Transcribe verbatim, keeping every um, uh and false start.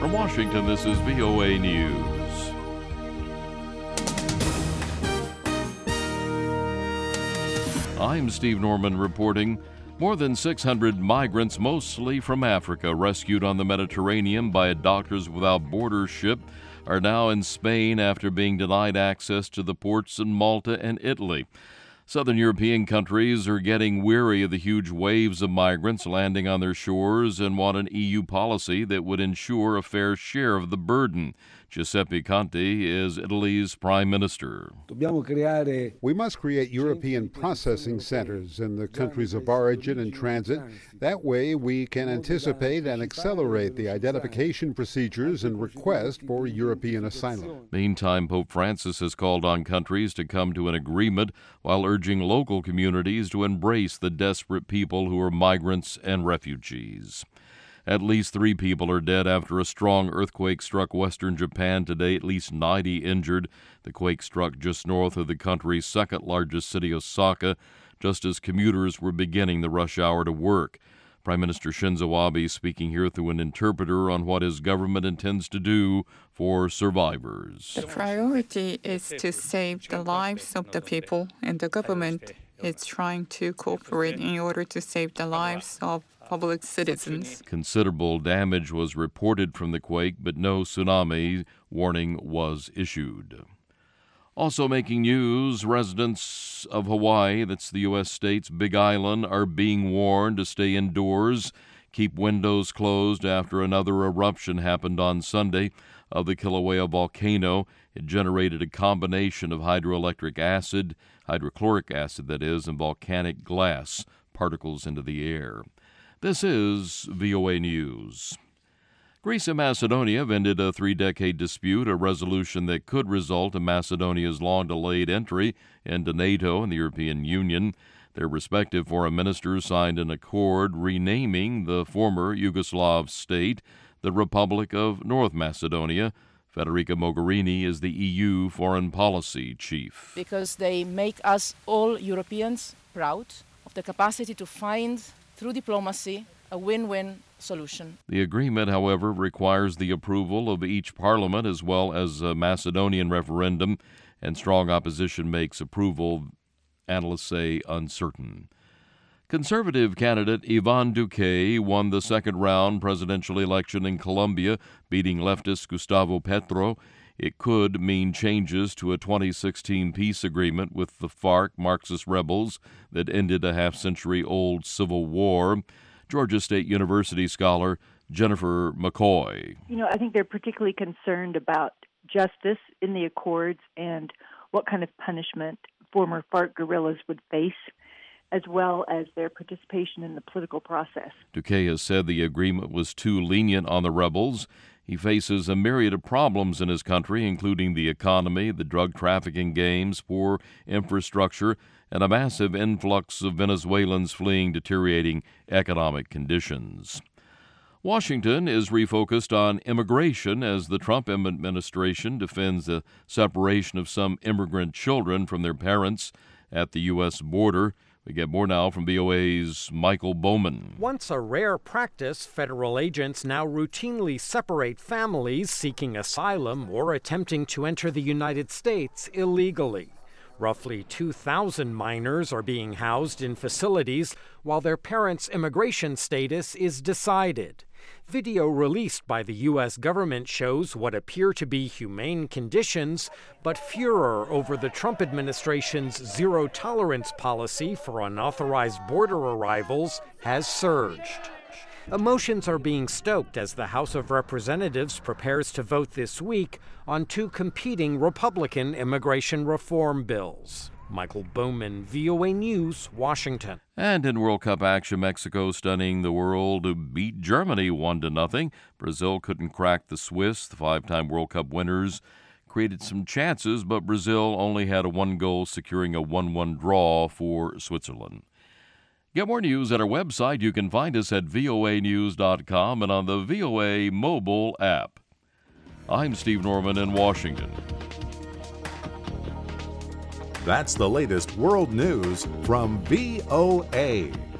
From Washington, this is V O A News. I'm Steve Norman reporting. More than six hundred migrants, mostly from Africa, rescued on the Mediterranean by a Doctors Without Borders ship, are now in Spain after being denied access to the ports in Malta and Italy. Southern European countries are getting weary of the huge waves of migrants landing on their shores and want an E U policy that would ensure a fair share of the burden. Giuseppe Conte is Italy's prime minister. We must create European processing centers in the countries of origin and transit. That way we can anticipate and accelerate the identification procedures and request for European asylum. Meantime, Pope Francis has called on countries to come to an agreement while urging local communities to embrace the desperate people who are migrants and refugees. At least three people are dead after a strong earthquake struck western Japan today, at least ninety injured. The quake struck just north of the country's second-largest city, Osaka, just as commuters were beginning the rush hour to work. Prime Minister Shinzo Abe speaking here through an interpreter on what his government intends to do for survivors. The priority is to save the lives of the people, and the government is trying to cooperate in order to save the lives of public citizens. Considerable damage was reported from the quake, but no tsunami warning was issued. Also making news, residents of Hawaii, that's the U S state's Big Island, are being warned to stay indoors, keep windows closed after another eruption happened on Sunday of the Kilauea volcano. It generated a combination of hydroelectric acid, hydrochloric acid that is, and volcanic glass particles into the air. This is V O A News. Greece and Macedonia have ended a three-decade dispute, a resolution that could result in Macedonia's long-delayed entry into NATO and the European Union. Their respective foreign ministers signed an accord renaming the former Yugoslav state the Republic of North Macedonia. Federica Mogherini is the E U foreign policy chief. Because they make us all Europeans proud of the capacity to find, through diplomacy, a win-win solution. The agreement, however, requires the approval of each parliament as well as a Macedonian referendum, and strong opposition makes approval, analysts say, uncertain. Conservative candidate Ivan Duque won the second-round presidential election in Colombia, beating leftist Gustavo Petro. It could mean changes to a twenty sixteen peace agreement with the FARC Marxist rebels that ended a half-century-old civil war. Georgia State University scholar Jennifer McCoy. You know, I think they're particularly concerned about justice in the accords and what kind of punishment former FARC guerrillas would face, as well as their participation in the political process. Duque has said the agreement was too lenient on the rebels. He faces a myriad of problems in his country, including the economy, the drug trafficking games, poor infrastructure, and a massive influx of Venezuelans fleeing deteriorating economic conditions. Washington is refocused on immigration as the Trump administration defends the separation of some immigrant children from their parents at the U S border. We get more now from V O A's Michael Bowman. Once a rare practice, federal agents now routinely separate families seeking asylum or attempting to enter the United States illegally. Roughly two thousand minors are being housed in facilities while their parents' immigration status is decided. Video released by the U S government shows what appear to be humane conditions, but furor over the Trump administration's zero-tolerance policy for unauthorized border arrivals has surged. Emotions are being stoked as the House of Representatives prepares to vote this week on two competing Republican immigration reform bills. Michael Bowman, V O A News, Washington. And in World Cup action, Mexico stunning the world to beat Germany one to nothing. Brazil couldn't crack the Swiss. The five-time World Cup winners created some chances, but Brazil only had a one goal, securing a one one draw for Switzerland. Get more news at our website. You can find us at V O A news dot com and on the V O A mobile app. I'm Steve Norman in Washington. That's the latest world news from V O A.